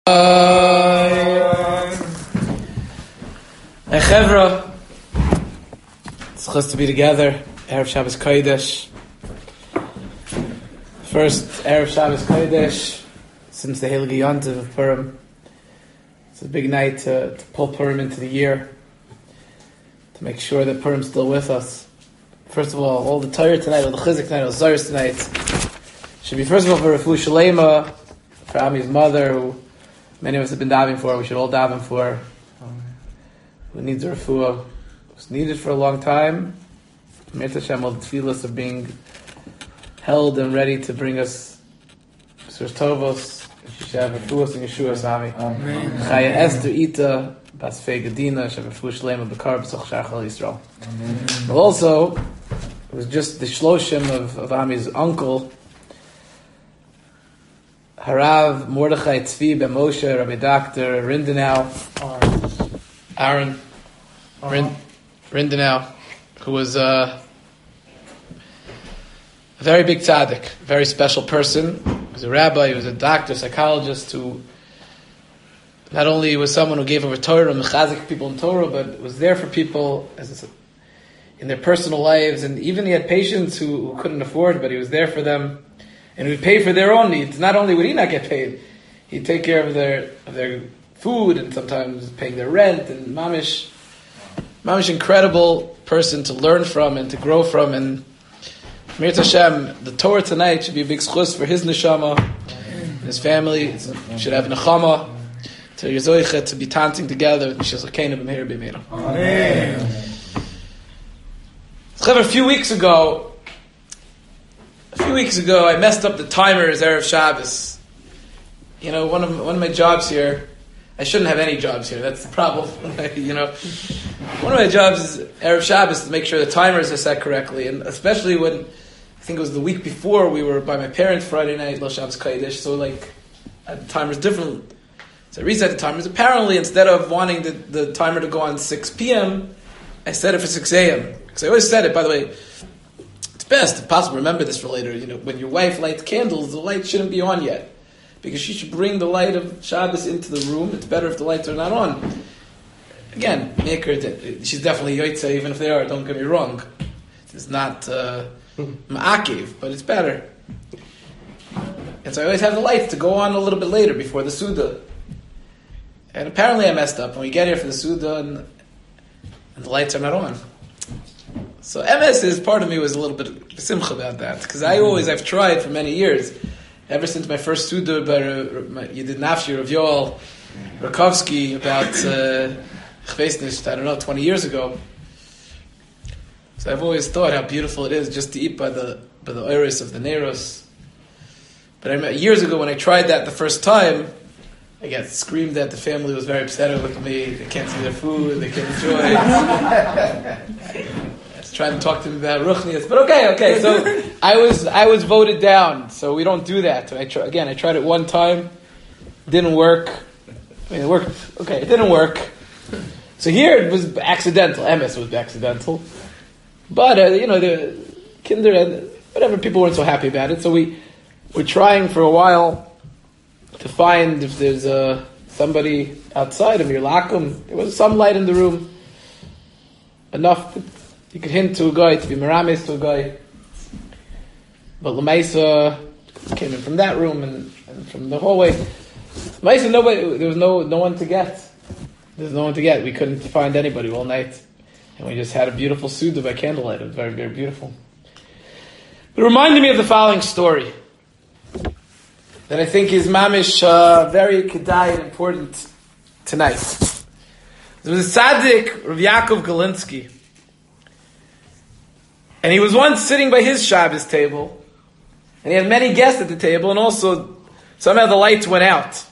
Chevra, it's supposed to be together. Erev Shabbos Kodesh. First Erev Shabbos Kodesh since the Heilige Yontiv of Purim. It's a big night to pull Purim into the year, to make sure that Purim's still with us. First of all the Torah tonight, all the Chizuk tonight, all the Zohar tonight should be first of all for Refuah Shalema, for Ami's mother, who many of us have been davening for. We should all daven for. Who needs a refuah? Was needed for a long time. Mirta Hashem, all the tefillas are being held and ready to bring us B'suras Tovos. She should have refuahs and Yeshuas, Ami. Amen. Chaya Esther Ita, Basfei Gadina, she have refuah Shlema B'kar B'soch Shachal Yisrael. But also, it was just the shloshim of Ami's uncle, Harav Mordechai Tzvi Ben Moshe, Rabbi Dr. Rindenau, Aaron Rindenau, who was a very big tzaddik, very special person. He was a rabbi, he was a doctor, psychologist, who not only was someone who gave over Torah and mechazik people in Torah, but was there for people in their personal lives, and even he had patients who couldn't afford, but he was there for them. And he would pay for their own needs. Not only would he not get paid, he'd take care of their food and sometimes paying their rent. And mamish incredible person to learn from and to grow from. And Mirta Hashem, the Torah tonight should be a big schus for his neshama, and his family. It should have nechama to Yezoichet to be dancing together with Mishas Lakeinu b'meir b'meira. Amen. A few weeks ago, I messed up the timers Erev Shabbos. You know, one of my jobs here, I shouldn't have any jobs here. That's the problem. You know, one of my jobs is Erev Shabbos to make sure the timers are set correctly, and especially when I think it was the week before we were by my parents Friday night, Lo Shabbos Kodesh. So like, the timers different. So I reset the timers. Apparently, instead of wanting the timer to go on 6 p.m., I set it for 6 a.m. Because I always said it, by the way. Best, if possible, remember this for later. You know, when your wife lights candles, the light shouldn't be on yet, because she should bring the light of Shabbos into the room. It's better if the lights are not on. Again, make her. She's definitely yoitza, even if they are. Don't get me wrong. It's not ma'akiv, but it's better. And so I always have the lights to go on a little bit later before the Suda. And apparently I messed up. When we get here for the Suda and the lights are not on. So MS is, part of me was a little bit simcha about that, because I've tried for many years, ever since my first Suda by Yedid Nafshi Rav Yoel Rakovsky about I don't know, 20 years ago. So I've always thought how beautiful it is just to eat by the oiris of the Neiros. But years ago when I tried that the first time, I got screamed at. The family was very upset with me. They can't see their food. They can't enjoy it. Trying to talk to me about Ruchnias, but okay. So I was voted down. So we don't do that. I tried it one time, didn't work. It worked. Okay, it didn't work. So here it was accidental. MS was accidental, but the kinder and whatever, people weren't so happy about it. So we're trying for a while to find if there's somebody outside of Mirlakum. There was some light in the room, enough. You could hint to a guy, to be meramis to a guy. But Lamaisa came in from that room and from the hallway. Lamaisa, there was no one to get. There's no one to get. We couldn't find anybody all night. And we just had a beautiful Suda by candlelight. It was very, very beautiful. It reminded me of the following story that I think is mamish very kedai and important tonight. There was a tzaddik, Rav Yaakov Galinsky. And he was once sitting by his Shabbos table, and he had many guests at the table, and also somehow the lights went out.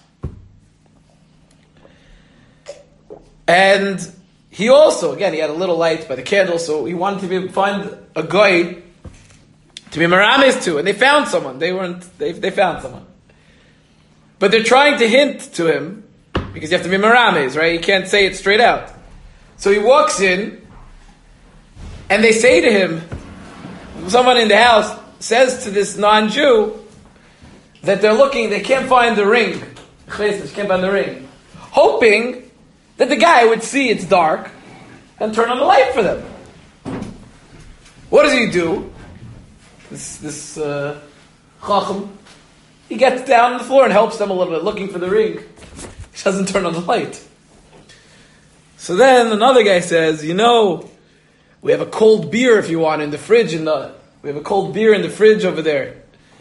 And he also, again, he had a little light by the candle, so he wanted to find a guy to be meramis to, and they found someone. They found someone. But they're trying to hint to him, because you have to be meramis, right? You can't say it straight out. So he walks in, and they say to him, someone in the house says to this non-Jew that they can't find the ring She can't find the ring. Hoping that the guy would see it's dark and turn on the light for them. What does he do? This Chacham, he gets down on the floor and helps them a little bit, looking for the ring. He doesn't turn on the light. So then another guy says, we have a cold beer if you want in the fridge. We have a cold beer in the fridge over there.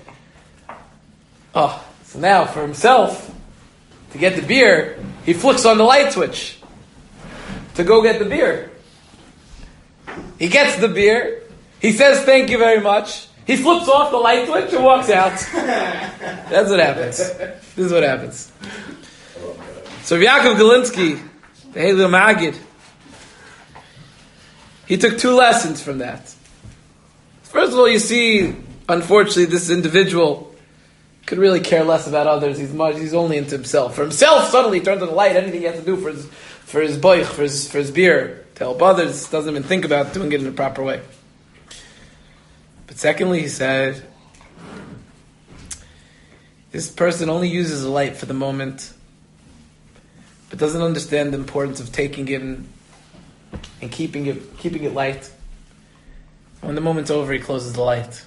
Oh, so now for himself, to get the beer, he flicks on the light switch to go get the beer. He gets the beer. He says, thank you very much. He flips off the light switch and walks out. That's what happens. This is what happens. So Yaakov Galinsky, the Halil Magid, he took 2 lessons from that. First of all, you see, unfortunately, this individual could really care less about others. He's only into himself. For himself, suddenly he turns on the light. Anything he has to do for his boich, for his beer, to help others, doesn't even think about doing it in a proper way. But secondly, he said, this person only uses a light for the moment, but doesn't understand the importance of taking it and keeping it light. When the moment's over, he closes the light.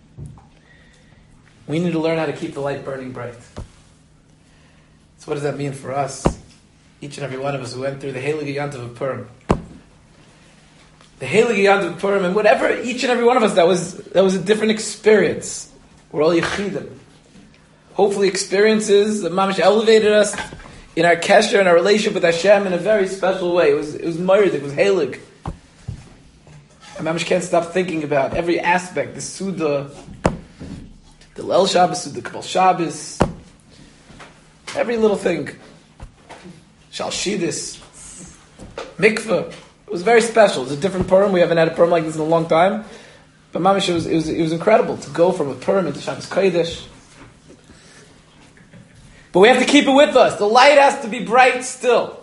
We need to learn how to keep the light burning bright. So what does that mean for us? Each and every one of us who went through the Heilige Yantav of Purim. The Heilige Yantav of Purim, and whatever, each and every one of us, that was a different experience. We're all Yechidim. Hopefully experiences that Mamash elevated us in our kesher and our relationship with Hashem in a very special way. It was Ma'ariz, it was Heilig. And Mamash can't stop thinking about every aspect, the Suda, the Leil Shabbos, the Kabbalah Shabbos, every little thing. Shalshidis, Mikveh. It was very special. It was a different Purim. We haven't had a Purim like this in a long time. But Mamash, it was incredible to go from a Purim into Shabbos Kodesh. But we have to keep it with us. The light has to be bright still.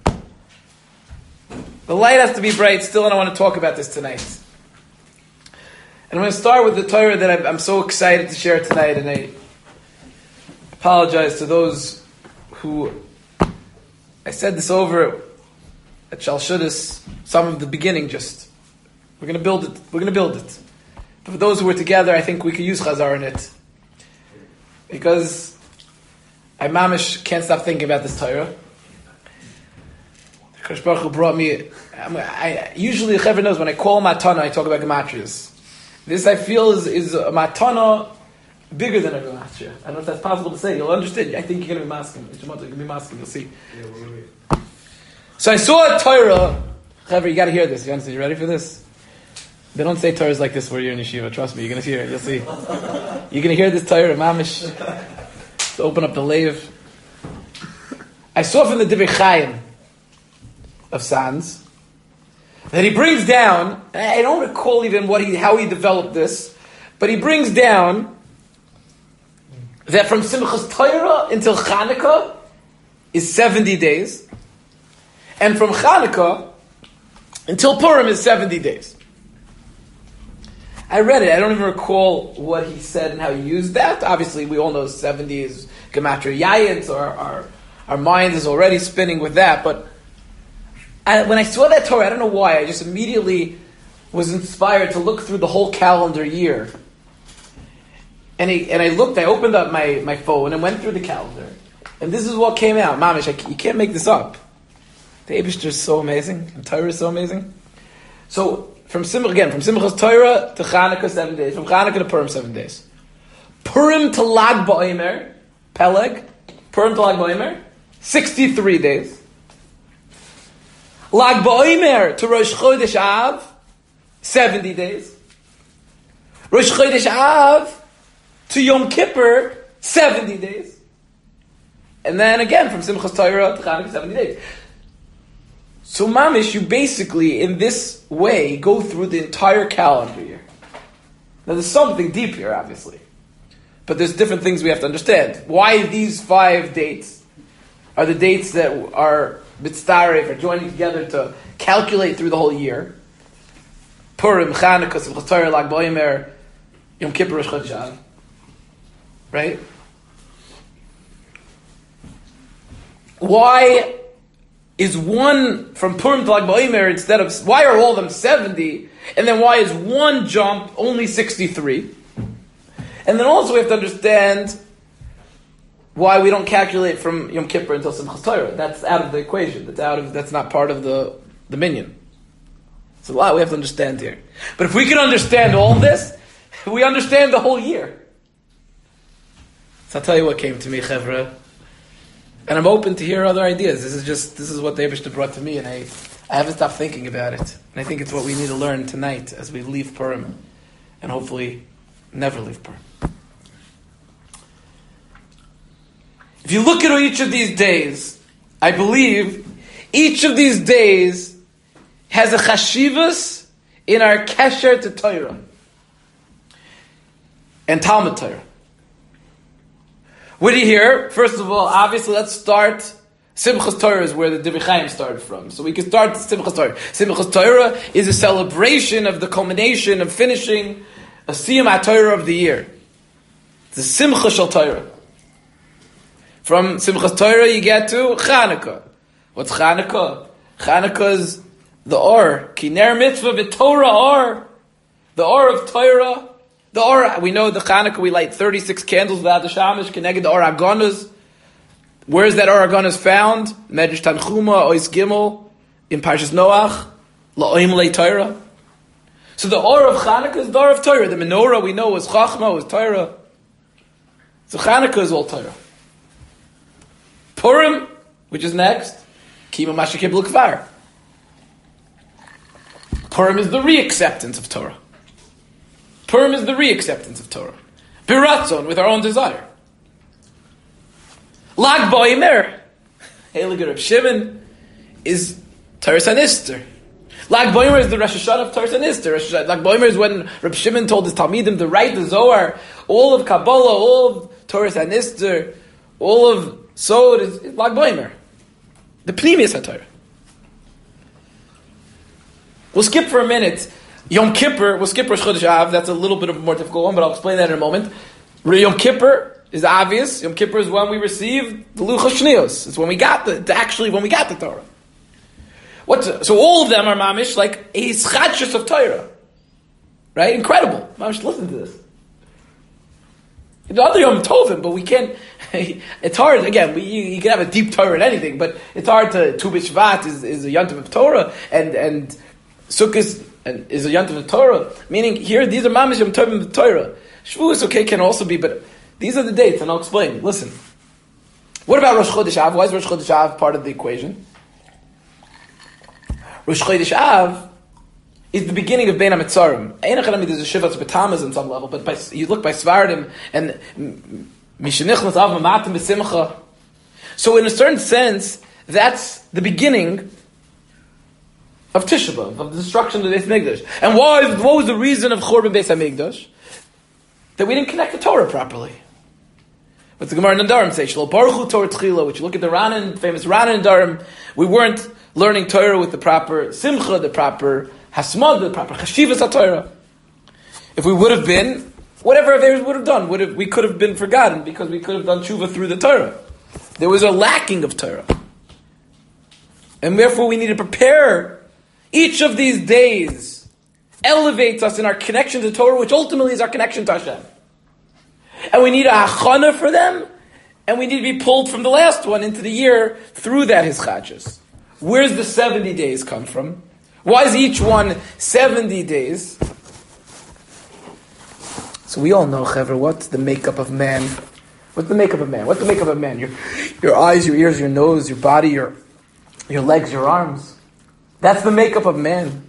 The light has to be bright still, and I want to talk about this tonight. And I'm going to start with the Torah that I'm so excited to share tonight, and I apologize to those who I said this over at Shalshudis, some of the beginning just. We're going to build it. We're going to build it. But for those who were together, I think we could use Chazar in it. Because I mamish can't stop thinking about this Torah. The Kodesh Baruch Hu brought me... usually, the Chaver knows, when I call Matana, I talk about Gematrias. This, I feel, is a Matana bigger than a Gematria. I don't know if that's possible to say. You'll understand. I think you're going to be masking. You're going to be masking. You'll see. So I saw a Torah. Chaver, you got to hear this. You understand? You ready for this? They don't say Torahs like this where you're in yeshiva. Trust me, you're going to hear it. You'll see. You're going to hear this Torah, mamish. To open up the leiv. I saw from the Divrei Chaim of Sands that he brings down, and I don't recall even how he developed this, but he brings down that from Simchas Torah until Chanukah is 70 days, and from Chanukah until Purim is 70 days. I read it. I don't even recall what he said and how he used that. Obviously, we all know 70 is Gematria Yayin, so our mind is already spinning with that. But when I saw that Torah, I don't know why, I just immediately was inspired to look through the whole calendar year. And I opened up my phone and went through the calendar. And this is what came out. Mamish, you can't make this up. The Eibishter is so amazing. And Torah is so amazing. So, from Simchas Torah to Chanukah 7 days. From Chanukah to Purim 7 days. Purim to Lag BaOmer, Peleg. Purim to Lag BaOmer, 63 days. Lag BaOmer to Rosh Chodesh Av, 70 days. Rosh Chodesh Av to Yom Kippur, 70 days. And then again, from Simchas Torah to Chanukah, 70 days. So mamish, you basically, in this way, go through the entire calendar year. Now there's something deep here, obviously. But there's different things we have to understand. Why these 5 dates are the dates that are mitzdaref, are joining together to calculate through the whole year. Purim, Chanukah, Simchas Torah, Lag BaOmer, Yom Kippur, Rosh Chodesh Av. Right? why is one from Purim to Lag BaOmer instead of, why are all of them 70, and then why is one jump only 63? And then also we have to understand why we don't calculate from Yom Kippur until Simchas Torah. That's out of the equation. That's not part of the minyan. It's a lot we have to understand here. But if we can understand all this, we understand the whole year. So I'll tell you what came to me, Chevra. And I'm open to hear other ideas. This is what the Eibishter brought to me, and I haven't stopped thinking about it. And I think it's what we need to learn tonight as we leave Purim, and hopefully never leave Purim. If you look at each of these days, I believe each of these days has a chashivas in our kesher to Torah and Talmud Torah. What do you hear? First of all, obviously, let's start. Simchas Torah is where the Divrei Chaim started from. So we can start Simchas Torah. Simchas Torah is a celebration of the culmination of finishing a Siyum HaTorah of the year. The Simcha Shel Torah. From Simchas Torah you get to Chanukah. What's Chanukah? Chanukah is the Or. Kiner Mitzvah V'Torah Or. The Or of Torah. The Or, we know the Chanukah, we light 36 candles without the Shamash, connected the Or Agonas. Where is that Or Agonas found? Medrash Tanchuma, Ois Gimel, in Parshas Noach, La'oim Le Torah. So the Or of Chanukah is the Or of Torah. The menorah we know was Chachma, was Torah. So Chanukah is all Torah. Purim, which is next, Kima Mashikib L'Kvar. Purim is the re-acceptance of Torah. Purim is the re-acceptance of Torah. Biratzon, with our own desire. Lag BaOmer, Heilige Reb Shimon, is Torah Sanister. Lag BaOmer is the Rosh Hashanah of Torah Sanister. Lag BaOmer is when Reb Shimon told his Talmidim to write the Zohar. All of Kabbalah, all of Torah Sanister, all of Sod is Lag BaOmer. The Pnimius HaTorah. We'll skip for a minute. Yom Kippur, we'll skip Rosh Chodesh Av, that's a little bit of a more difficult one, but I'll explain that in a moment. Yom Kippur is obvious. Yom Kippur is when we received the Luchos Shniyos. It's when we got when we got the Torah. So all of them are mamish like a schadshus of Torah. Right? Incredible. Mamish, listen to this. The other Yom Tovim, but we can't, it's hard, again, you can have a deep Torah in anything, but it's hard to, Tu B'Shvat is a Yontiv of Torah, and Sukkot is a Yontiv of Torah, meaning here, these are Mamish Yom Tovim of Torah. Shavuos, okay, can also be, but these are the dates, and I'll explain. Listen. What about Rosh Chodesh Av? Why is Rosh Chodesh Av part of the equation? Rosh Chodesh Av is the beginning of Bein HaMetzarim. There's a Shivas B'Tamaz on some level, but you look by Svardim, and Mishenichnas Av Mamatim B'Simcha. So in a certain sense, that's the beginning of Tisha B'Av, of the destruction of the Beis Hamikdash. And what was the reason of Churban Beis Hamikdash? That we didn't connect the Torah properly. What's the Gemara in Nedarim say? Shelo Baruchu Torah Tchila, which you look at the Ranan, famous Ranan Nedarim, we weren't learning Torah with the proper Simcha, the proper Hasmad, the proper Chashivas HaTorah. If we would have been, whatever Averis would have done, we could have been forgotten because we could have done Tshuva through the Torah. There was a lacking of Torah. And therefore we need to prepare. Each of these days elevates us in our connection to Torah, which ultimately is our connection to Hashem. And we need a hachana for them, and we need to be pulled from the last one into the year through that hischadshus. Where's the 70 days come from? Why is each one 70 days? So we all know, Chevra, what's the makeup of man? What's the makeup of man? What's the makeup of man? Your eyes, your ears, your nose, your body, your legs, your arms. That's the makeup of man.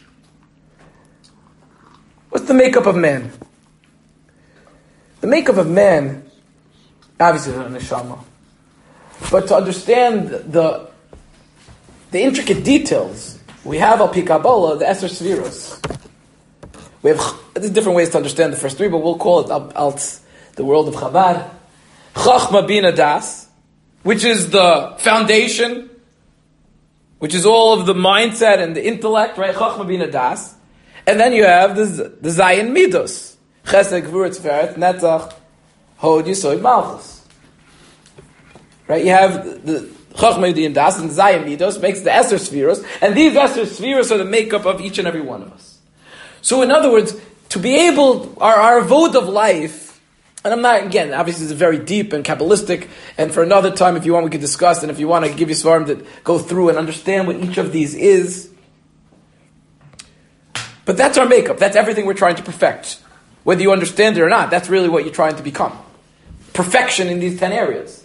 What's the makeup of man? The makeup of man, obviously, is a neshama. But to understand the intricate details, we have al pi Kabbalah, the Eser Sfiros. We have there's different ways to understand the first three, but we'll call it the world of Chabad. Chachma Bina Das, which is the foundation, which is all of the mindset and the intellect, right? Chachma Bina Das. And then you have the Zayin Midos. Chesed, Gvur, Tiferet, Netzach, Hod, Yesod, Malchus. Right? You have Chachma Yudin Das and Zayim Midos makes the Esser Spheros, and these Esser Spheros are the makeup of each and every one of us. So in other words, to be able, our vote of life, and I'm not, again, obviously it's very deep and Kabbalistic, and for another time, if you want, we could discuss, and if you want, I can give you svarim that go through and understand what each of these is. But that's our makeup. That's everything we're trying to perfect. Whether you understand it or not, that's really what you're trying to become. Perfection in these 10 areas.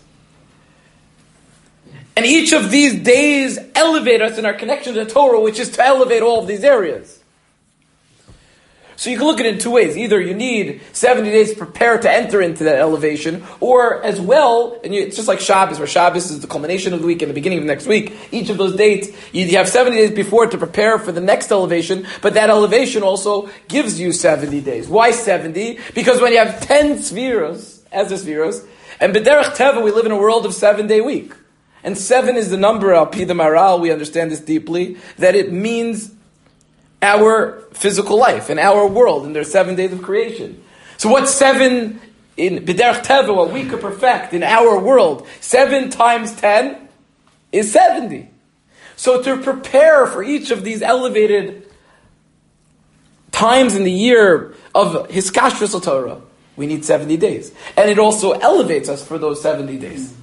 And each of these days elevate us in our connection to the Torah, which is to elevate all of these areas. So you can look at it in two ways. Either you need 70 days to prepare to enter into that elevation, or as well, and it's just like Shabbos, where Shabbos is the culmination of the week and the beginning of next week. Each of those dates, you have 70 days before to prepare for the next elevation, but that elevation also gives you 70 days. Why 70? Because when you have 10 spheros, as the spheros, and B'derech Teva, we live in a world of 7-day week. And 7 is the number, Al Pi the Maral, we understand this deeply, that it means our physical life and our world, and there's 7 days of creation. So what's 7 in B'derech Teva, what we could perfect in our world? 7 times 10 is 70. So to prepare for each of these elevated times in the year of Hiskashrus Torah, we need 70 days. And it also elevates us for those 70 days.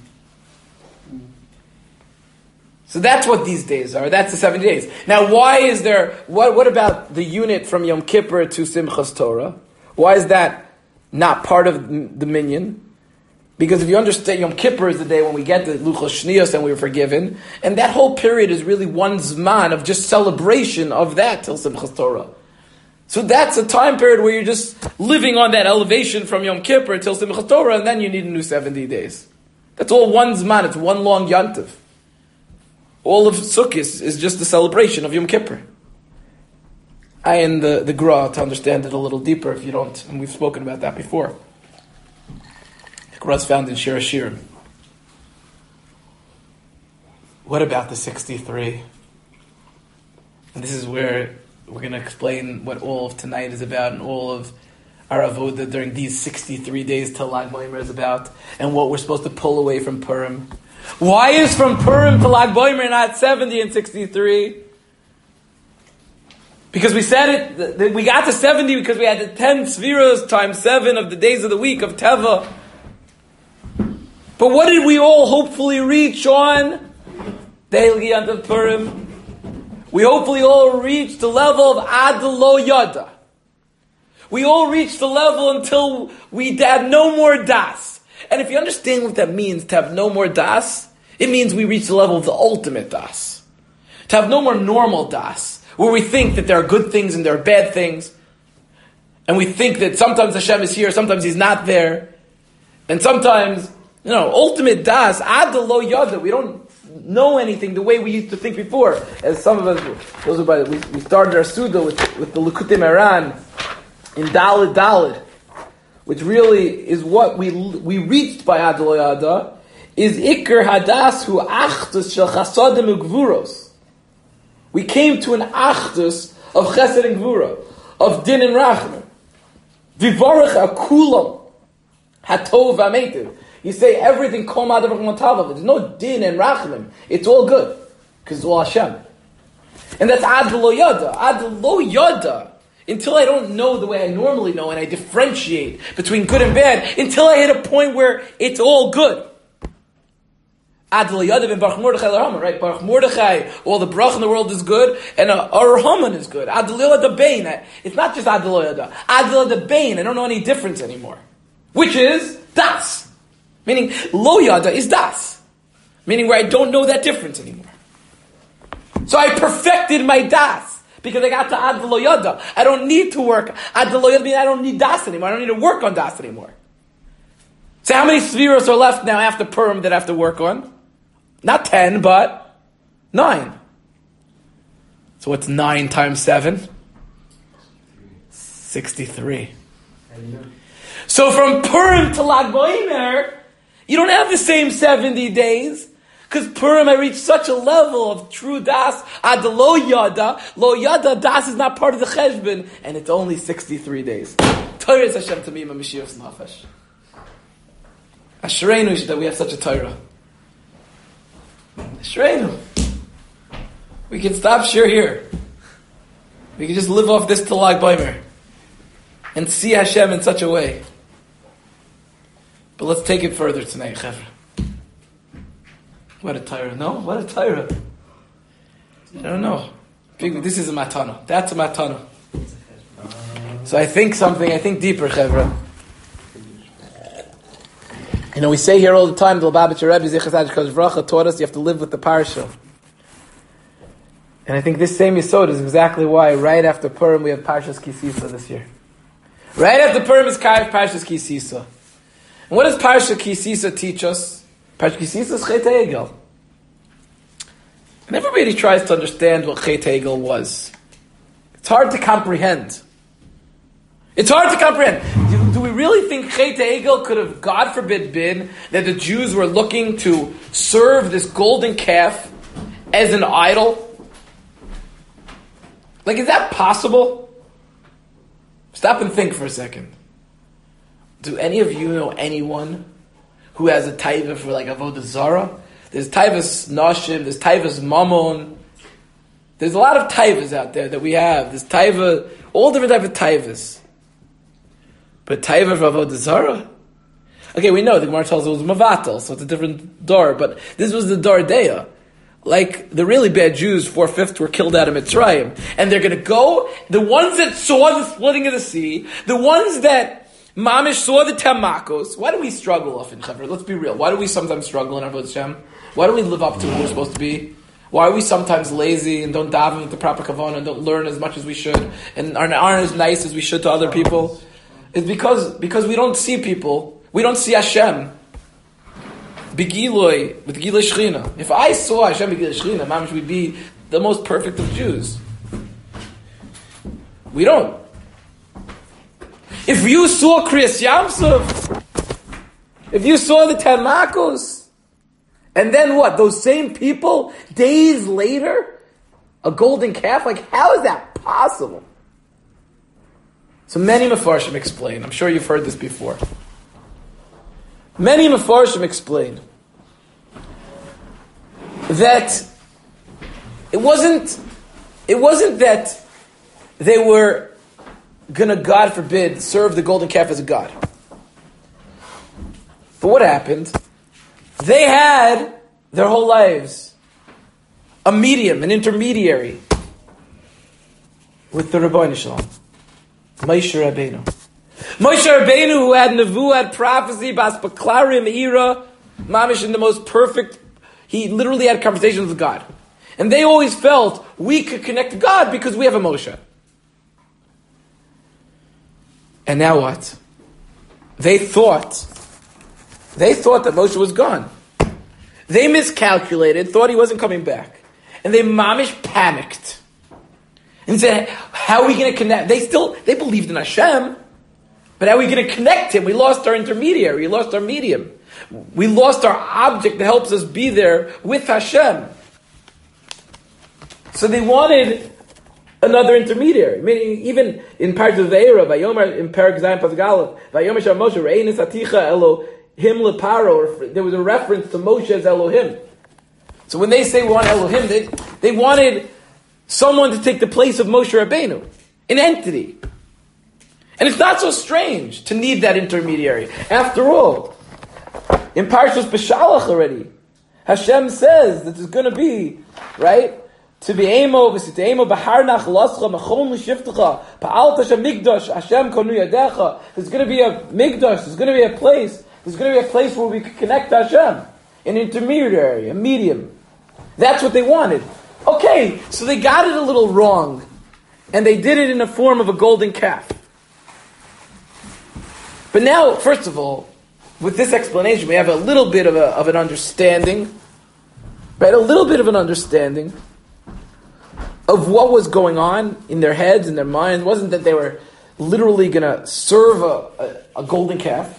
So that's what these days are. That's the 70 days. Now, why is there, what about the unit from Yom Kippur to Simchas Torah? Why is that not part of the minyan? Because if you understand, Yom Kippur is the day when we get the Luchos Shniyos and we were forgiven. And that whole period is really one zman of just celebration of that till Simchas Torah. So that's a time period where you're just living on that elevation from Yom Kippur till Simchas Torah, and then you need a new 70 days. That's all one zman. It's one long yantiv. All of Sukkot is just the celebration of Yom Kippur. And the Gra, to understand it a little deeper, if you don't, and we've spoken about that before. The Gra is found in Shir HaShirim. What about the 63? And this is where we're going to explain what all of tonight is about, and all of our avodah during these 63 days till Lag B'Omer is about, and what we're supposed to pull away from Purim. Why is from Purim to Lag B'Omer not 70 and 63? Because we said it, we got to 70 because we had the 10 Sfiros times 7 of the days of the week of Teva. But what did we all hopefully reach on the Hilgiyat of Purim? We hopefully all reached the level of Ad Lo Yada. We all reached the level until we had no more Das. And if you understand what that means, to have no more das, it means we reach the level of the ultimate das. To have no more normal das, where we think that there are good things and there are bad things, and we think that sometimes Hashem is here, sometimes He's not there, and sometimes, ultimate das, ad lo yada, we don't know anything the way we used to think before. As some of us, we started our Suda with the Likutei Moharan in Daled Daled, which really is what we reached by Ad Lo Yada, is Iker Hadas Hu Achdus Shel Chasadim Ugvuros. We came to an Achdus of Chesed and Gvura, of Din and Rachman. Vivarach Akulam Hatov V'Ameitiv. You say everything Kol Ma'adav V'Chomatav. There's no Din and Rachman. It's all good because it's all Hashem. And that's Ad Lo Yada. Ad Lo Yada. Until I don't know the way I normally know, and I differentiate between good and bad, until I hit a point where it's all good. Ad Lo Yada and Baruch Mordechai L'Rahman, right? Baruch Mordechai, all the brach in the world is good, and Ar-Rahman is good. Ad Lo Yada Bain. It's not just Ad Lo Yada. Ad Lo Yada Bain. I don't know any difference anymore. Which is Das. Meaning, Lo Yada is Das. Meaning where I don't know that difference anymore. So I perfected my Das. Because I got to Ad Lo Yada. I don't need to work. Ad Lo Yada means I don't need Das anymore. I don't need to work on Das anymore. So how many Sfiros are left now after Purim that I have to work on? Not 10, but 9. So what's 9 times 7? 63. So from Purim to Lag B'Omer, you don't have the same 70 days. Because Purim, I reached such a level of true das, ad lo yada. Lo yada, das is not part of the cheshbon, and it's only 63 days. Torah is Hashem Tamim HaMashiach's nafesh. Ashreinu that we have such a Torah. Shreinu. We can stop shir here. We can just live off this till Lag Baimer and see Hashem in such a way. But let's take it further tonight, Chevra. What a Torah, no? What a Torah. I don't know. This is a matana. That's a matana. So I think deeper, Chevra. You know, we say here all the time, the Lubavitcher Rebbe, Zichas HaKadosh Baruch Hu taught us you have to live with the parsha. And I think this same Yisod is exactly why right after Purim we have Parshas Ki Sisa this year. Right after Purim is Parshas Ki Sisa. And what does Parshas Ki Sisa teach us? Parshas Ki Sisa is Chet Egel. And everybody tries to understand what Chet Egel was. It's hard to comprehend. It's hard to comprehend. Do we really think Chet Egel could have, God forbid, been that the Jews were looking to serve this golden calf as an idol? Like, is that possible? Stop and think for a second. Do any of you know anyone who has a taiva for like Avodah Zarah? There's taivas Nashim, there's taivas Mammon. There's a lot of taivas out there that we have. There's taiva, all different types of taivas. But taiva for Avodah Zarah? Okay, we know the Gemara tells us it was Mavatal, so it's a different door, but this was the Dor Deya. Like, the really bad Jews, 4/5 were killed out of Mitzrayim. And they're going to go, the ones that saw the splitting of the sea, the ones that Mamish saw the Tamakos. Why do we struggle often, Chaver? Let's be real. Why do we sometimes struggle in Avodah Hashem? Why do we live up to what we're supposed to be? Why are we sometimes lazy and don't daven with the proper kavanah and don't learn as much as we should and aren't as nice as we should to other people? It's because we don't see people. We don't see Hashem. Begiloi, with Giloi Shechina. If I saw Hashem Begiloi Shechina, Mamish would be the most perfect of Jews. We don't. If you saw Kriyas Yamsuf, if you saw the Ten Makos, and then what? Those same people, days later, a golden calf? Like, how is that possible? So many Mefarshim explain. I'm sure you've heard this before. Many Mefarshim explain that it wasn't that they were gonna, God forbid, serve the golden calf as a god. But what happened? They had their whole lives a medium, an intermediary with the Rabbeinu Shalom, Moshe Rabbeinu. Moshe Rabbeinu, who had nevuah, had prophecy, bas baklarim era, mamish in the most perfect, he literally had conversations with God. And they always felt we could connect to God because we have a Moshe. And now what? They thought that Moshe was gone. They miscalculated, thought he wasn't coming back. And they mamish panicked. And said, how are we going to connect? They believed in Hashem, but how are we going to connect him? We lost our intermediary, we lost our medium. We lost our object that helps us be there with Hashem. So they wanted another intermediary. Meaning, even in parts of Ve'era, Vayomer, in Perek Zayin Pasuk Aleph, Vayomer Shal Moshe, Re'enis Aticha Elohim Leparo, or there was a reference to Moshe as Elohim. So when they say we want Elohim, they wanted someone to take the place of Moshe Rabbeinu, an entity. And it's not so strange to need that intermediary. After all, in Parshas Beshalach already, Hashem says that there's going to be, right? To be emo, v'sit'emo b'harnach lascha mechon l'shiftecha pa'al tasha migdash Hashem konu yadecha. There's going to be a migdash. There's going to be a place. There's going to be a place where we can connect to Hashem, an intermediary, a medium. That's what they wanted. Okay, so they got it a little wrong, and they did it in the form of a golden calf. But now, first of all, with this explanation, we have a little bit of an understanding, right? A little bit of an understanding of what was going on in their heads, in their minds. It wasn't that they were literally going to serve a golden calf.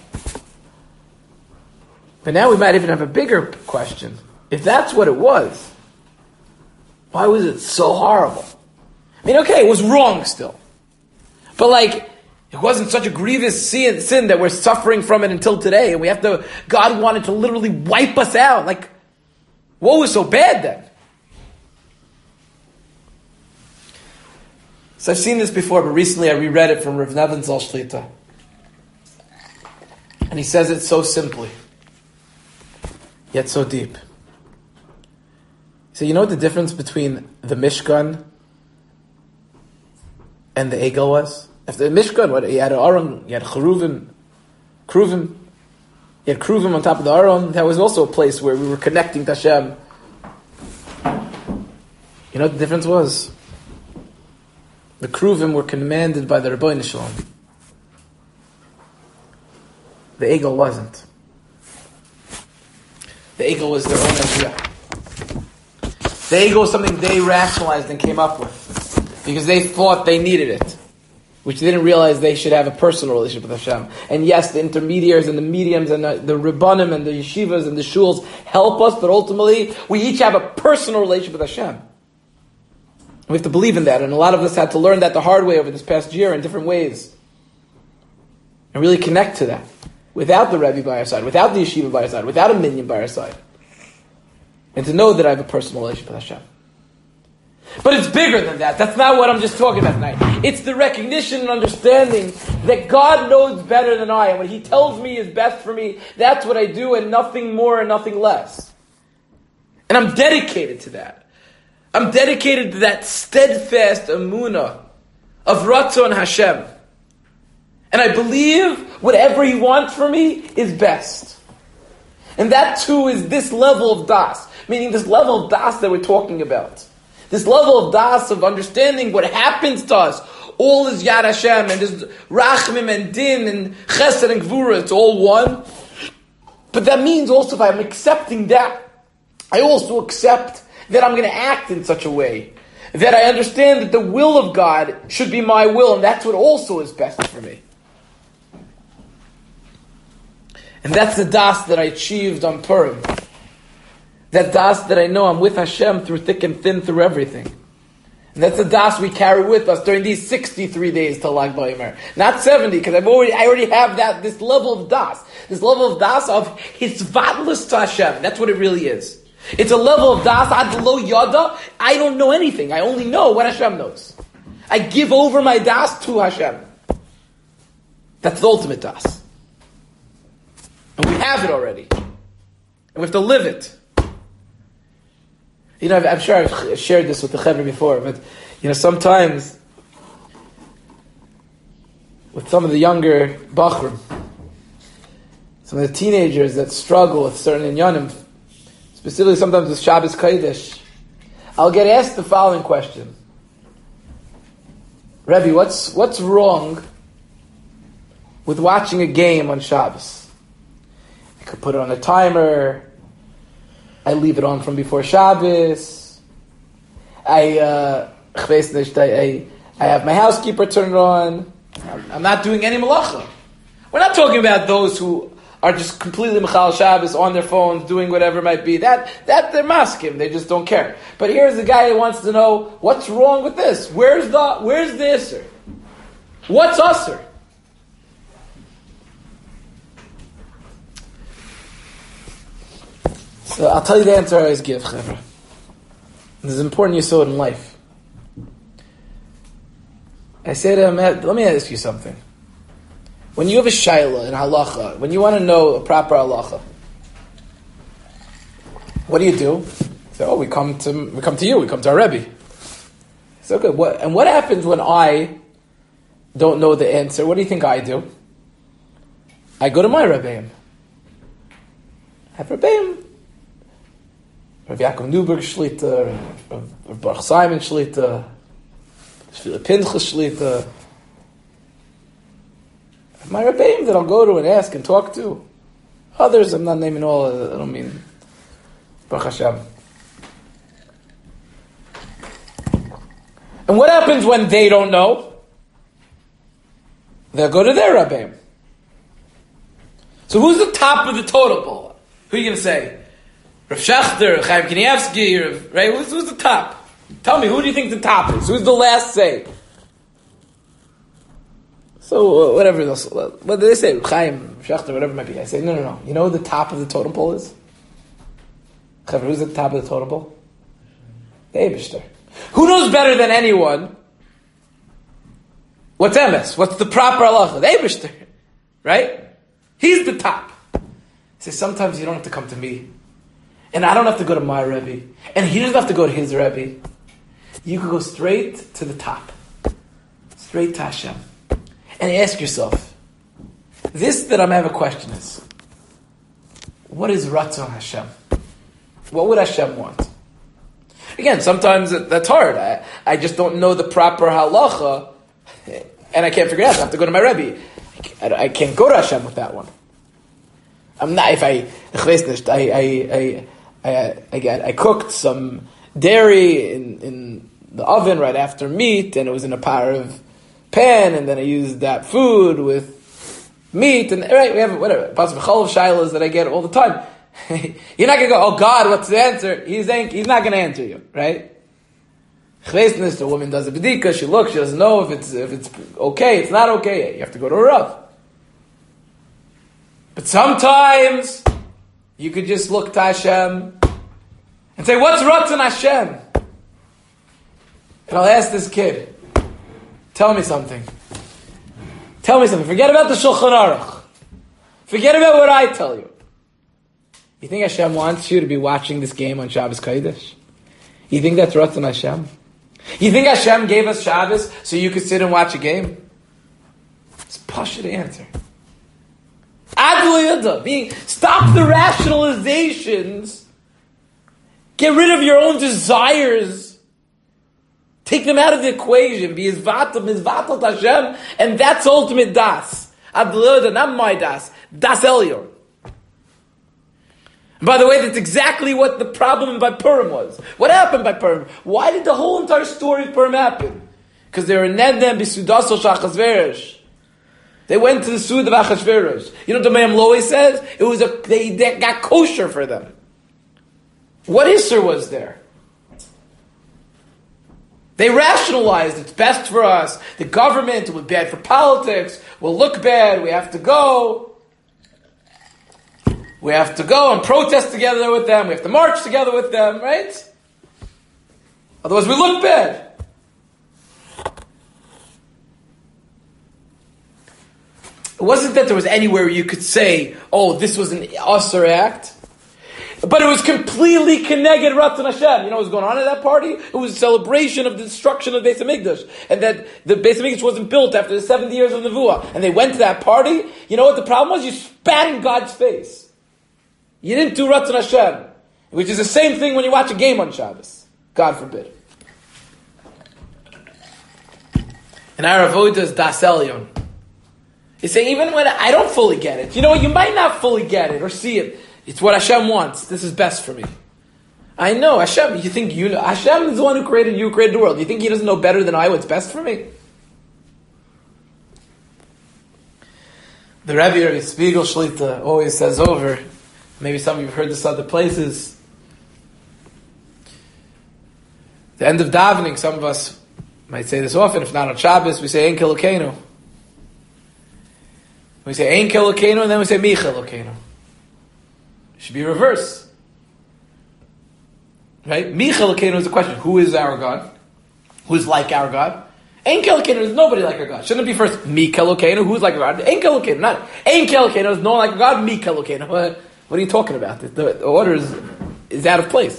But now we might even have a bigger question. If that's what it was, why was it so horrible? I mean, okay, it was wrong still. But it wasn't such a grievous sin that we're suffering from it until today. And God wanted to literally wipe us out. What was so bad then? So I've seen this before, but recently I reread it from Rav Nevin Zal Shlita. And he says it so simply, yet so deep. So you know what the difference between the Mishkan and the Egel was? If the Mishkan, what, you had an Aron, you had Kruvim, you had Kruvim on top of the Aron. That was also a place where we were connecting to Hashem. You know what the difference was? The Kruvim were commanded by the Rebbeinu Shalom. The Egel wasn't. The Egel was their own idea. The Egel was something they rationalized and came up with because they thought they needed it, which they didn't realize they should have a personal relationship with Hashem. And yes, the intermediaries and the mediums and the Rebbanim and the yeshivas and the shuls help us, but ultimately we each have a personal relationship with Hashem. We have to believe in that, and a lot of us had to learn that the hard way over this past year in different ways. And really connect to that. Without the Rebbe by our side, without the yeshiva by our side, without a minion by our side. And to know that I have a personal relationship with Hashem. But it's bigger than that. That's not what I'm just talking about tonight. It's the recognition and understanding that God knows better than I, and what He tells me is best for me, that's what I do, and nothing more and nothing less. And I'm dedicated to that. I'm dedicated to that steadfast emunah of Ratzon Hashem. And I believe whatever He wants for me is best. And that too is this level of das, meaning this level of das that we're talking about. This level of das, of understanding what happens to us. All is Yad Hashem, and there's Rachmim and Din and Chesed and Gvura, it's all one. But that means also if I'm accepting that, I also accept that I'm going to act in such a way that I understand that the will of God should be my will, and that's what also is best for me. And that's the das that I achieved on Purim. That das that I know I'm with Hashem through thick and thin, through everything. And that's the das we carry with us during these 63 days till Lag BaOmer. Not 70, because I already have this level of das. This level of das of hitzvadlus to Hashem. That's what it really is. It's a level of das ad lo yada. I don't know anything. I only know what Hashem knows. I give over my das to Hashem. That's the ultimate das. And we have it already. And we have to live it. You know, I'm sure I've shared this with the Chevra before, but, you know, sometimes with some of the younger Bachrim, some of the teenagers that struggle with certain inyanim, specifically sometimes with Shabbos Kodesh, I'll get asked the following question. Rebbe, what's wrong with watching a game on Shabbos? I could put it on a timer. I leave it on from before Shabbos. I have my housekeeper turn it on. I'm not doing any malacha. We're not talking about those who are just completely Michal Shabbos on their phones, doing whatever it might be. That they're maskim. They just don't care. But here's the guy who wants to know, what's wrong with this? Where's the Isser? What's Usser? So I'll tell you the answer I always give, Chevra. This is important yesod in life. I say to him, let me ask you something. When you have a shaila in halacha, when you want to know a proper halacha, what do? So, we come to you, we come to our Rebbe. So good. What happens when I don't know the answer? What do you think I do? I go to my Rebbeim. I have Rebbeim. Rav Yaakov Newberg Shlita, Rav Baruch Simon Shlita, Shvila Pinchas Shlita. My Rebbeim that I'll go to and ask and talk to. Others, I'm not naming all, I don't mean Baruch Hashem. And what happens when they don't know? They'll go to their Rebbeim. So who's the top of the totem pole? Who are you going to say? Rav Shachter, Chaim Kanievsky, right? Who's the top? Tell me, who do you think the top is? Who's the last say? So, whatever else, what do they say? Chaim, Shachter, whatever it might be. I say, no. You know who the top of the totem pole is? Who's at the top of the totem pole? The Eibishter. Who knows better than anyone what's emes? What's the proper halacha? The Eibishter. Right? He's the top. He says, sometimes you don't have to come to me. And I don't have to go to my Rebbe. And he doesn't have to go to his Rebbe. You can go straight to the top. Straight to Hashem. And ask yourself, this that I'm having a question is, what is Ratzon Hashem? What would Hashem want? Again, sometimes that's hard. I just don't know the proper halacha, and I can't figure it out. I have to go to my Rebbe. I can't go to Hashem with that one. I'm not. If I cooked some dairy in the oven right after meat, and it was in a pan, and then I used that food with meat, and right, we have whatever possible chalav shilas that I get all the time. You're not gonna go, oh God, what's the answer? He's not gonna answer you, right? The woman does a bedika, she looks, she doesn't know if it's okay, it's not okay. You have to go to a Rav. But sometimes you could just look to Hashem and say, what's Ratzon Hashem? And I'll ask this kid, tell me something. Tell me something. Forget about the Shulchan Aruch. Forget about what I tell you. You think Hashem wants you to be watching this game on Shabbos Kodesh? You think that's Ratzon Hashem? You think Hashem gave us Shabbos so you could sit and watch a game? It's Pasha to answer. Stop the rationalizations. Get rid of your own desires. Take them out of the equation. Be izvatal Hashem, and that's ultimate das. Adloda, not my das. Das Elyon. By the way, that's exactly what the problem by Purim was. What happened by Purim? Why did the whole entire story of Purim happen? Because they were nedem b'sudaso shachasveresh. They went to the Sud of Achashverosh. You know what the Mayam Lowy says? They got kosher for them. What Isser was there? They rationalized it's best for us. The government was bad for politics. We'll look bad. We have to go. We have to go and protest together with them. We have to march together with them, right? Otherwise we look bad. It wasn't that there was anywhere you could say, oh, this was an Asur act. But it was completely connected Ratzon Hashem. You know what was going on at that party? It was a celebration of the destruction of the Beis HaMikdash. And that the Beis HaMikdash wasn't built after the 70 years of Nevuah. And they went to that party. You know what the problem was? You spat in God's face. You didn't do Ratzon Hashem. Which is the same thing when you watch a game on Shabbos. God forbid. And our avodah is Das Elyon. He's saying, even when I don't fully get it, you know, you might not fully get it or see it. It's what Hashem wants. This is best for me. I know Hashem. You think you know? Hashem is the one who created you, created the world. You think He doesn't know better than I what's best for me? The Rabbi Spiegel Shlita always says over. Maybe some of you have heard this other places. The end of davening. Some of us might say this often. If not on Shabbos, we say Ein Kelokeinu. We say Ein Kelokeinu, and then we say Mi Kelokeinu. It should be reverse. Right? Mi Kelokeinu is the question. Who is our God? Who is like our God? Ein Kelokeinu is nobody like our God. Shouldn't it be first Mi Kelokeinu? Who is like our God? Ein Kelokeinu. Not Ein Kelokeinu is no one like our God. Mi Kelokeinu. What are you talking about? The order is out of place.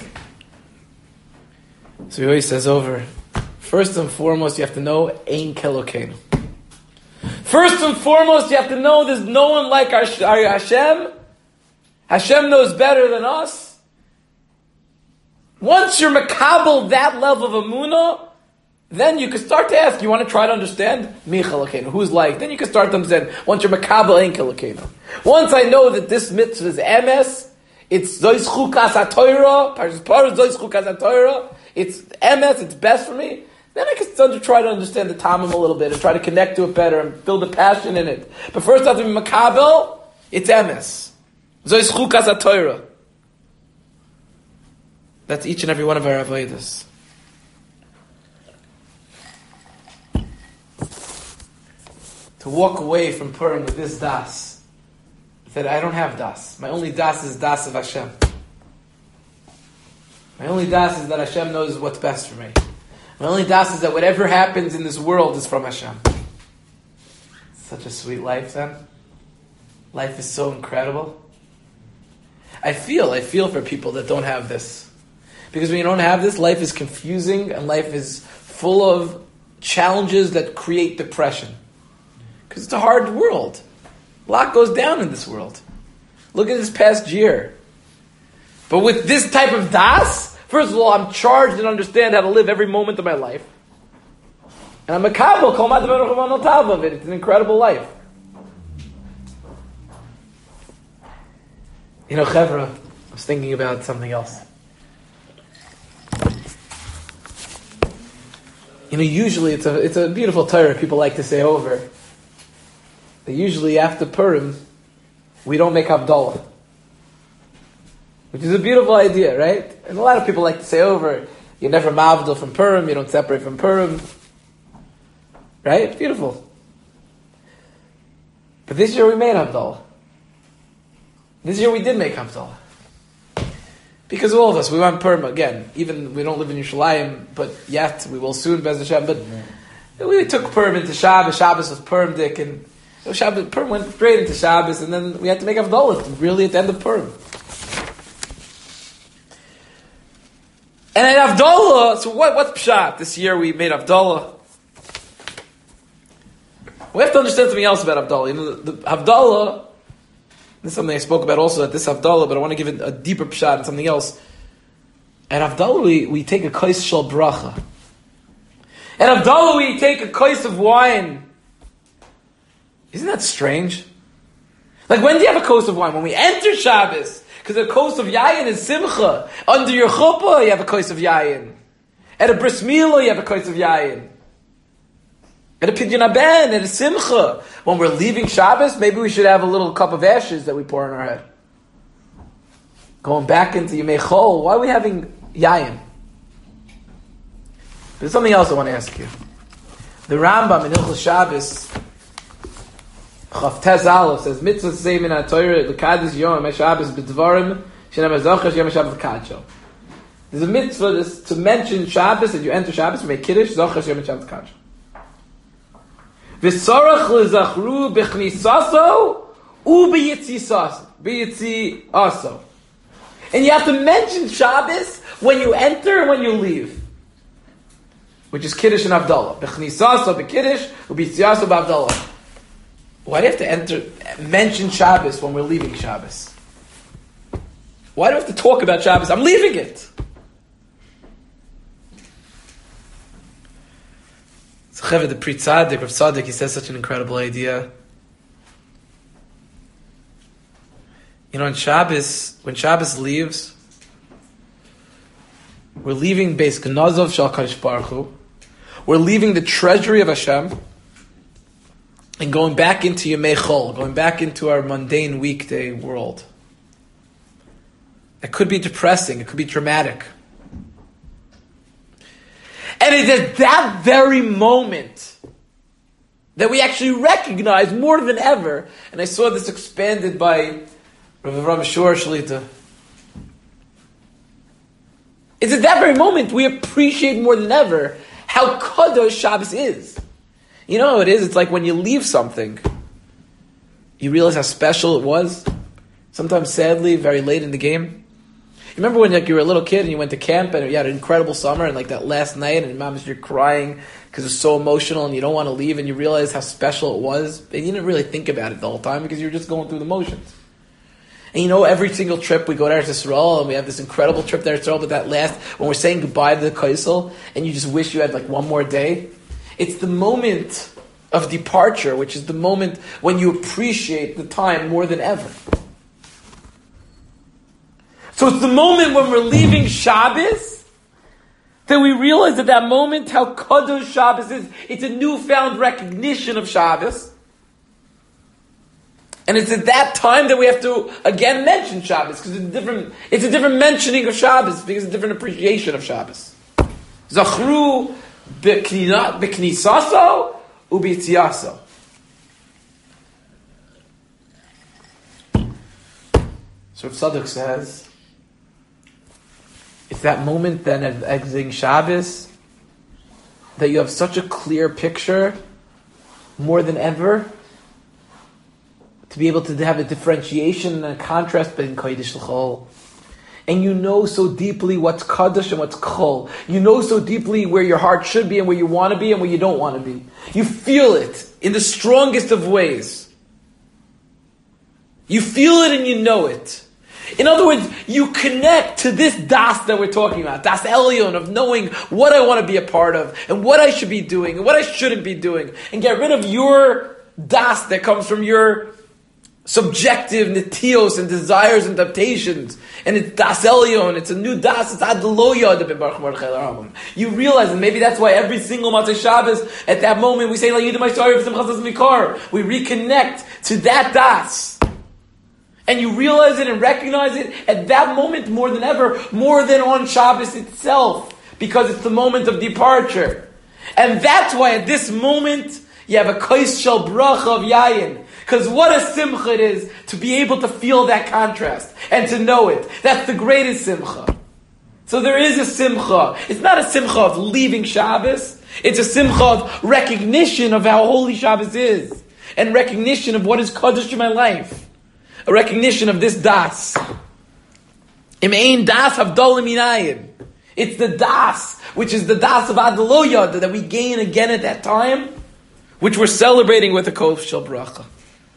So he always says over, first and foremost, you have to know Ein Kelokeinu. First and foremost, you have to know there's no one like our Hashem. Hashem knows better than us. Once you're makabel that level of emunah, then you can start to ask, you want to try to understand? Mi Kelokeinu, who's like? Then you can start to understand, once you're makabel Ein Kelokeinu. Once I know that this mitzvah is emes, it's Zois Chukas HaTorah, Parshas Parah, Zois Chukas HaTorah, it's emes, it's best for me, then I can start to try to understand the Tamim a little bit and try to connect to it better and build a passion in it. But first I have to be makabel, it's emes. Zois Chukas HaTorah. That's each and every one of our avodas. To walk away from Purim with this das. That I don't have das. My only das is das of Hashem. My only das is that Hashem knows what's best for me. My only das is that whatever happens in this world is from Hashem. Such a sweet life, then. Life is so incredible. I feel for people that don't have this. Because when you don't have this, life is confusing and life is full of challenges that create depression. Because it's a hard world. A lot goes down in this world. Look at this past year. But with this type of das, first of all, I'm charged and understand how to live every moment of my life. And I'm a kabel, of it. It's an incredible life. You know, Chevra, I was thinking about something else. You know, usually it's a beautiful Torah people like to say over. That usually after Purim, we don't make Havdalah. Which is a beautiful idea, right? And a lot of people like to say over, you never mavdal from Purim, you don't separate from Purim. Right? Beautiful. But this year we made Havdalah. This year we did make Havdalah. Because all of us, we want Purim again. Even we don't live in Yerushalayim, but yet we will soon, Bez Hashem. But we took Purim into Shabbos. Shabbos was Purim Dik, and Purim went straight into Shabbos, and then we had to make Havdalah really at the end of Purim. And at Havdalah, so what's Pshat? This year we made Havdalah. We have to understand something else about Havdalah. You know, the Havdalah, this is something I spoke about also at this Havdalah, but I want to give it a deeper Pshat and something else. At Havdalah, we take a kais shel bracha. At Havdalah, we take a kais of wine. Isn't that strange? Like, when do you have a kos of wine? When we enter Shabbos. Because a kos of yayin is simcha. Under your chuppah, you have a kos of yayin. At a bris milah, you have a kos of yayin. At a pidyon haben, at a simcha. When we're leaving Shabbos, maybe we should have a little cup of ashes that we pour on our head. Going back into Yemei Chol, why are we having yayin? There's something else I want to ask you. The Rambam in Hilchos Shabbos, Chaf Tez Aleph, says, Mitzvah Seim in HaTorah, L'kadis Yom HaShabbos B'dvarim, Shenam HaZochash Yom HaShabbos L'kadsho. There's a mitzvah to mention Shabbos, that you enter Shabbos, you make Kiddush, Zochash Yom HaShabbos L'kadsho. V'sorach l'zachru b'chnisaso u'b'yitziaso. And you have to mention Shabbos when you enter and when you leave. Which is Kiddush and Havdalah. B'chnisaso b'Kiddush, u'b'yitziaso b'Havdalah. Why do you have to mention Shabbos when we're leaving Shabbos? Why do we have to talk about Shabbos? I'm leaving it. So the Pri Tzaddik, Rav Tzaddik, he says such an incredible idea. You know, on Shabbos, when Shabbos leaves, we're leaving Beis Gnazov Shal Kadosh Baruch Hu. We're leaving the treasury of Hashem and going back into Yemei Chol, going back into our mundane weekday world. It could be depressing. It could be dramatic. And it's at that very moment that we actually recognize more than ever, and I saw this expanded by Rav Avram Shor Shalita. It's at that very moment we appreciate more than ever how kadosh Shabbos is. You know how it is? It's like when you leave something, you realize how special it was. Sometimes, sadly, very late in the game. You remember when you were a little kid and you went to camp and you had an incredible summer and like that last night and you're crying because it's so emotional and you don't want to leave and you realize how special it was. And you didn't really think about it the whole time because you were just going through the motions. And you know, every single trip we go to Eretz Yisrael and we have this incredible trip to Eretz Yisrael, but that last, when we're saying goodbye to the Kaisel and you just wish you had like one more day, it's the moment of departure, which is the moment when you appreciate the time more than ever. So it's the moment when we're leaving Shabbos that we realize at that moment how kadosh Shabbos is. It's a newfound recognition of Shabbos. And it's at that time that we have to again mention Shabbos, because it's a different mentioning of Shabbos, because it's a different appreciation of Shabbos. Zachru b'knisaso u'b'yitziaso. So Rav Tzadok says, It's that moment then of exiting Shabbos that you have such a clear picture, more than ever, to be able to have a differentiation and a contrast between Kodesh L'Chol. And you know so deeply what's Kaddish and what's Chol. You know so deeply where your heart should be and where you want to be and where you don't want to be. You feel it in the strongest of ways. You feel it and you know it. In other words, you connect to this das that we're talking about, das elyon, of knowing what I want to be a part of, and what I should be doing, and what I shouldn't be doing, and get rid of your das that comes from your subjective netios and desires and temptations. And it's das elyon, it's a new das, it's ad lo yad ben baruch mordechai l'ramam. You realize, and maybe that's why every single Matzah Shabbos, at that moment, we say, we reconnect to that das. And you realize it and recognize it at that moment more than ever, more than on Shabbos itself, because it's the moment of departure. And that's why at this moment, you have a kais shel bracha of yayin. Because what a simcha it is to be able to feel that contrast and to know it. That's the greatest simcha. So there is a simcha. It's not a simcha of leaving Shabbos. It's a simcha of recognition of how holy Shabbos is. And recognition of what is Kaddish in my life. A recognition of this das. Im ein das havdol minayin. It's the das, which is the das of Ad Lo Yad that we gain again at that time, which we're celebrating with the Kol Shel Bracha.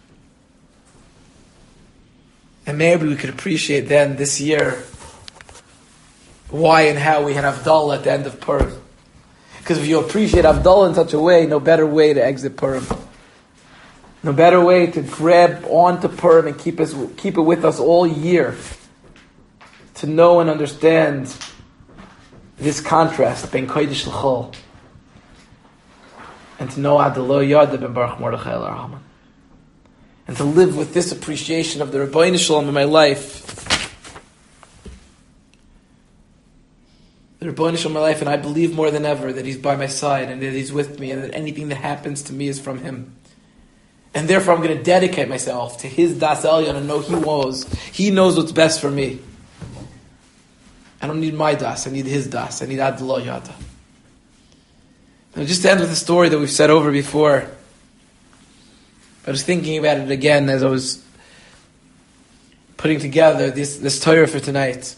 And maybe we could appreciate then this year why and how we had Havdalah at the end of Purim. Because if you appreciate Havdalah in such a way, no better way to exit Purim. No better way to grab onto Purim and keep it with us all year. To know and understand this contrast between Kodesh L'Chol and to know Ad Lo Yad ben Baruch Mordechai L'Rahman. And to live with this appreciation of the Rebbeinu Shalom in my life. The Rebbeinu Shalom in my life, and I believe more than ever that He's by my side and that He's with me and that anything that happens to me is from Him. And therefore I'm going to dedicate myself to His Das Elyon and know He knows what's best for me. I don't need my Das, I need His Das, I need Ad Lo Yada. And just to end with a story that we've said over before, I was thinking about it again as I was putting together this Torah for tonight.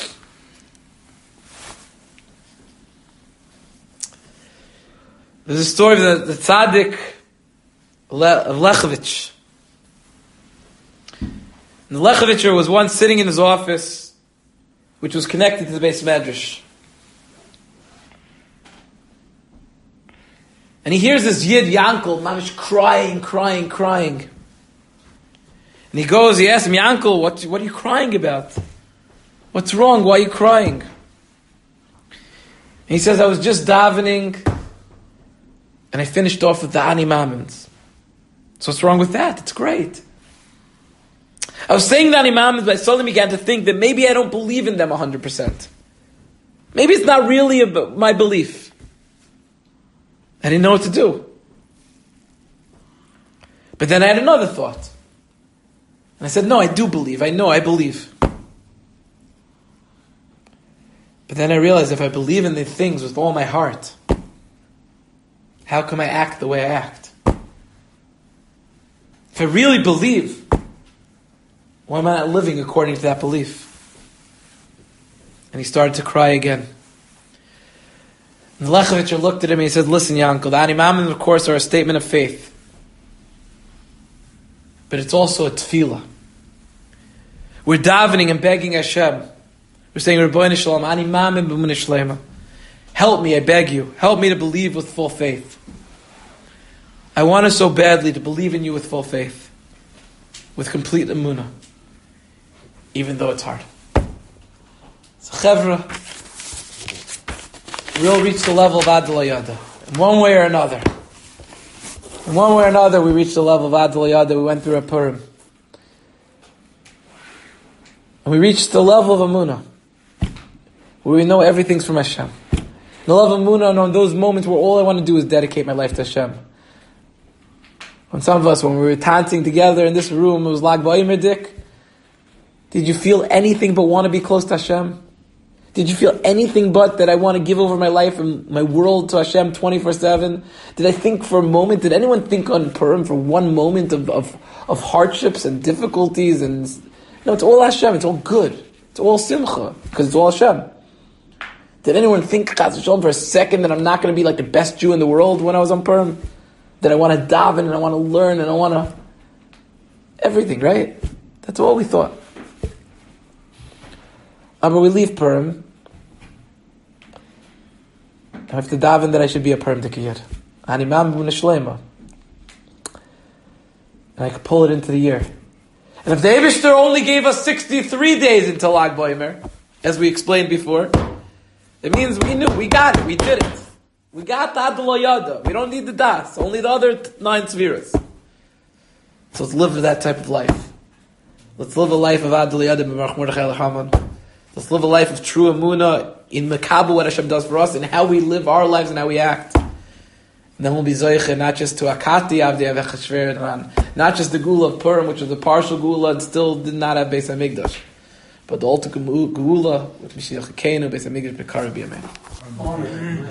There's a story of the tzaddik of Lechovitch. And the Lechovitcher was once sitting in his office, which was connected to the Beis Medrash. And he hears this Yid Yankel, mamish crying. And he asks him, Yankel, what are you crying about? What's wrong? Why are you crying? And he says, I was just davening, and I finished off with the Ani Mamins. So what's wrong with that? It's great. I was saying the Ani Mamins, but I suddenly began to think that maybe I don't believe in them 100%. Maybe it's not really about my belief. I didn't know what to do. But then I had another thought. And I said, no, I do believe. I believe. But then I realized if I believe in these things with all my heart, how come I act the way I act? If I really believe, why am I not living according to that belief? And he started to cry again. And the Lechovitcher looked at him and he said, listen, Yankel, the Ani Mamim, of course, are a statement of faith. But it's also a tefillah. We're davening and begging Hashem. We're saying, Rebbeinu Shalom, Ani Mamim b'munah shlema. Help me, I beg you. Help me to believe with full faith. I want us so badly to believe in you with full faith. With complete emunah. Even though it's hard. So Chevra, we'll reach the level of Ad Lo Yada. In one way or another. In one way or another, we reached the level of Ad Lo Yada. We went through a Purim. And we reached the level of Amunah. Where we know everything's from Hashem. The level of Amunah, and on those moments where all I want to do is dedicate my life to Hashem. When some of us, when we were dancing together in this room, it was Lag BaOmer Dik. Did you feel anything but want to be close to Hashem? Did you feel anything but that I want to give over my life and my world to Hashem 24/7? Did I think for a moment, did anyone think on Purim for one moment of hardships and difficulties? And no, it's all Hashem, it's all good. It's all simcha, because it's all Hashem. Did anyone think, Chas v'sholom, for a second that I'm not going to be like the best Jew in the world when I was on Purim? That I want to daven and I want to learn and I want to... Everything, right? That's all we thought. But we leave Purim. I have to daven that I should be a Purim Dikiyat. Animam b'neshleima. And I could pull it into the year. And if the Eibishter only gave us 63 days until Lag Boimer, as we explained before, it means we knew, we got it, we did it. We got the Adul Yada. We don't need the Das, only the other 9 Tzviras. So let's live that type of life. Let's live a life of Adul Yada b'Baruch Mordechai L'Chaman. Let's live a life of true Emunah in Mekabu, what Hashem does for us, and how we live our lives and how we act. And then we'll be Zoiche, not just to Akati Avdi Avech Shver, not just the Gula of Purim, which was a partial Gula and still did not have Beis HaMikdash, but the ultimate Gula with Mashiach Keinu, Beis HaMikdash B'Karav B'Yameinu.